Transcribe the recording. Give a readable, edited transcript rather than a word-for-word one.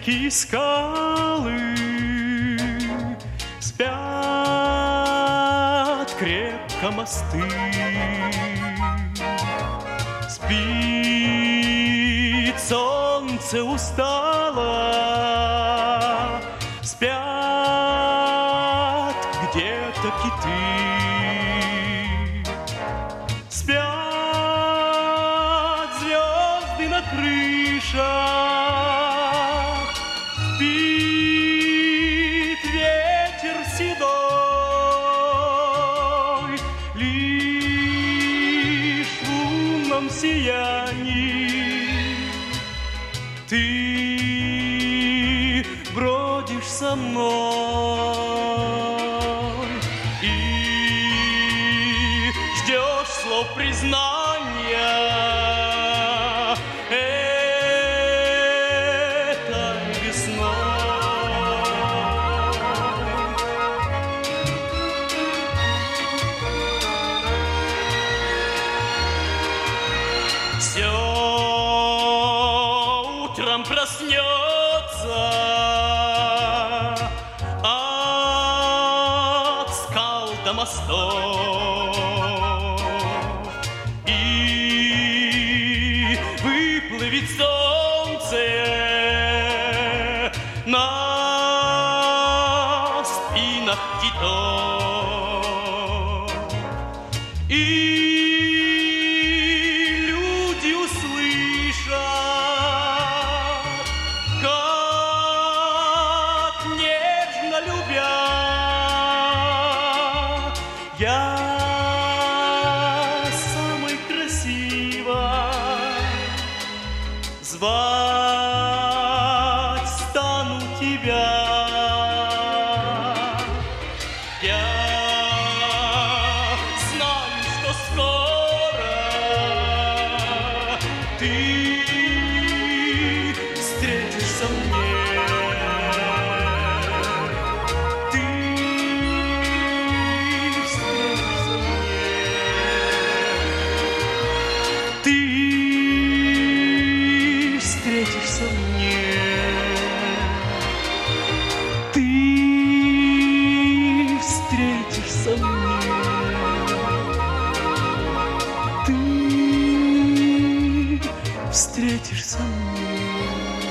реки и скалы спят крепко мосты. Спит солнце устало, спят где-то киты. Спят звезды на крышах, спит ветер седой, лишь в лунном сиянии ты бродишь со мной и ждешь слов признания этой весной. Все утром проснется от скал до мостов, и выплывет солнце на спинах китов, и люди услышат, как нежно любя я самой красивой звать стану тебя. Я знаю, что скоро ты встретишься мне. Ты встретишься мне. Ты встретишься мне. Ты встретишься мне. Ты встретишься мне.